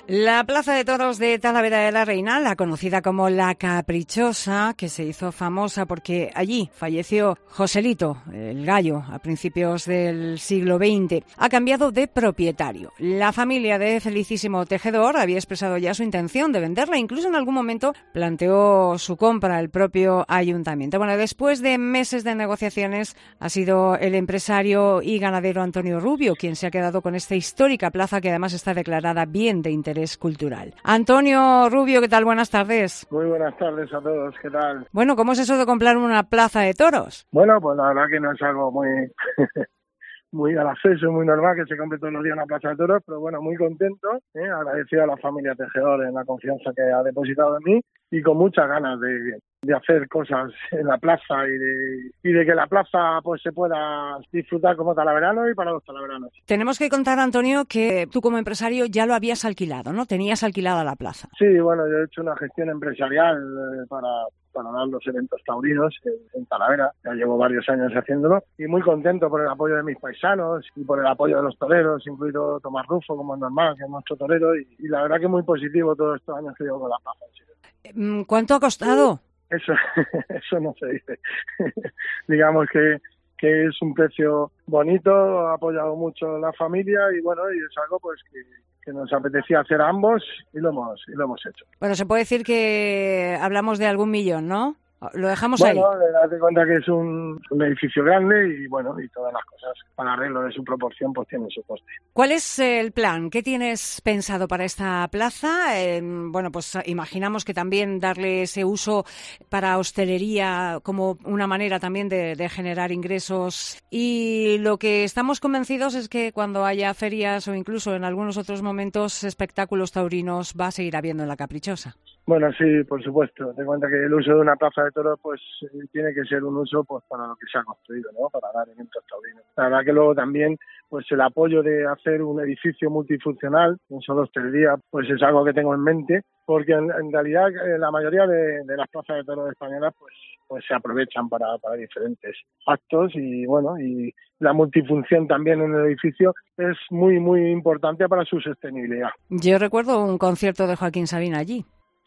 La Plaza de Toros de Talavera de la Reina, la conocida como La Caprichosa, que se hizo famosa porque allí falleció Joselito, el gallo, a principios del siglo XX, ha cambiado de propietario. La familia de Felicísimo Tejedor había expresado ya su intención de venderla, incluso en algún momento planteó su compra el propio ayuntamiento. Bueno, después de meses de negociaciones, ha sido el empresario y ganadero Antonio Rubio quien se ha quedado con esta histórica plaza que además está declarada bien de interés cultural. Antonio Rubio, ¿qué tal? Buenas tardes. Muy buenas tardes a todos, ¿qué tal? Bueno, ¿cómo es eso de comprar una plaza de toros? Bueno, pues la verdad que no es algo muy al acceso, muy normal que se compre todos los días una plaza de toros, pero bueno, muy contento, agradecido a la familia Tejedor en la confianza que ha depositado en mí y con muchas ganas de hacer cosas en la plaza y de que la plaza pues se pueda disfrutar como talaverano y para los talaveranos. Tenemos que contar, Antonio, que tú como empresario ya lo habías alquilado, ¿no? Tenías alquilada la plaza. Sí, bueno, yo he hecho una gestión empresarial para dar los eventos taurinos en Talavera. Ya llevo varios años haciéndolo y muy contento por el apoyo de mis paisanos y por el apoyo de los toreros, incluido Tomás Rufo, como es normal, que es nuestro torero, y la verdad que muy positivo todos estos años que llevo con la plaza. ¿Cuánto ha costado? Eso no se dice. Digamos que es un precio bonito, ha apoyado mucho la familia y bueno, y es algo pues que nos apetecía hacer a ambos y lo hemos hecho. Bueno, se puede decir que hablamos de algún millón, ¿no? Lo dejamos ahí. Bueno, date cuenta que es un edificio grande y bueno, y todas las cosas para arreglo de su proporción pues tienen su coste. ¿Cuál es el plan? ¿Qué tienes pensado para esta plaza? Bueno, pues imaginamos que también darle ese uso para hostelería como una manera también de generar ingresos. Y lo que estamos convencidos es que cuando haya ferias o incluso en algunos otros momentos espectáculos taurinos va a seguir habiendo en La Caprichosa. Bueno, sí, por supuesto. Te cuenta que el uso de una plaza de toros pues tiene que ser un uso pues para lo que se ha construido, ¿no? Para dar eventos taurinos. La verdad que luego también pues el apoyo de hacer un edificio multifuncional, un solo hostelería, pues es algo que tengo en mente, porque en realidad la mayoría de las plazas de toros españolas pues se aprovechan para diferentes actos y bueno, y la multifunción también en el edificio es muy muy importante para su sostenibilidad. Yo recuerdo un concierto de Joaquín Sabina allí.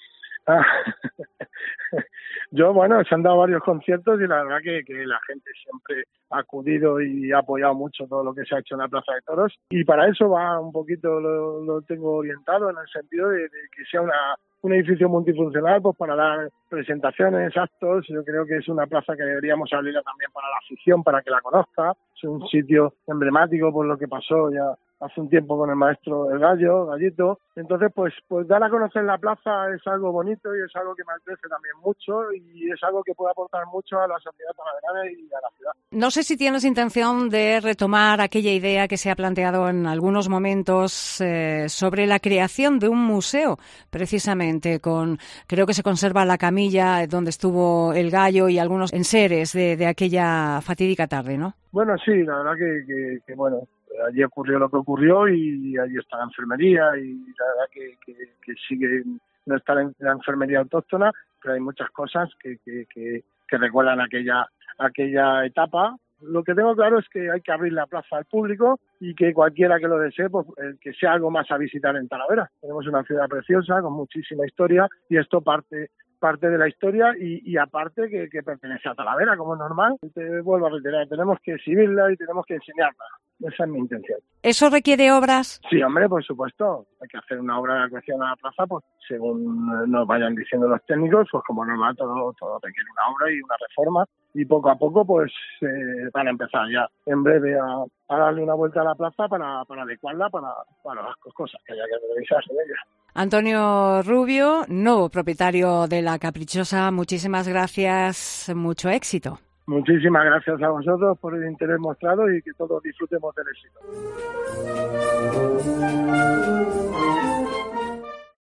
Yo, bueno, se han dado varios conciertos y la verdad que la gente siempre ha acudido y ha apoyado mucho todo lo que se ha hecho en la Plaza de Toros y para eso va un poquito, lo tengo orientado en el sentido de que sea un edificio multifuncional pues para dar presentaciones, actos. Yo creo que es una plaza que deberíamos abrirla también para la afición, para que la conozca. Es un sitio emblemático por lo que pasó ya hace un tiempo con el maestro El Gallito. Entonces, pues dar a conocer la plaza es algo bonito y es algo que me apetece también mucho y es algo que puede aportar mucho a la sociedad talaverana y a la ciudad. No sé si tienes intención de retomar aquella idea que se ha planteado en algunos momentos sobre la creación de un museo, precisamente creo que se conserva la camilla donde estuvo el gallo y algunos enseres de aquella fatídica tarde, ¿no? Bueno, sí, la verdad que bueno, allí ocurrió lo que ocurrió y allí está la enfermería y la verdad que sigue no está la enfermería autóctona, pero hay muchas cosas que recuerdan aquella etapa. Lo que tengo claro es que hay que abrir la plaza al público y que cualquiera que lo desee, pues que sea algo más a visitar en Talavera. Tenemos una ciudad preciosa con muchísima historia y esto parte de la historia y aparte que pertenece a Talavera, como es normal. Te vuelvo a reiterar, tenemos que exhibirla y tenemos que enseñarla. Esa es mi intención. ¿Eso requiere obras? Sí, hombre, por supuesto. Hay que hacer una obra de adecuación a la plaza, pues según nos vayan diciendo los técnicos, pues como normal todo requiere una obra y una reforma. Y poco a poco, pues van a empezar ya en breve a darle una vuelta a la plaza para adecuarla para las cosas que haya que revisar en ella. Antonio Rubio, nuevo propietario de La Caprichosa, muchísimas gracias, mucho éxito. Muchísimas gracias a vosotros por el interés mostrado y que todos disfrutemos del éxito.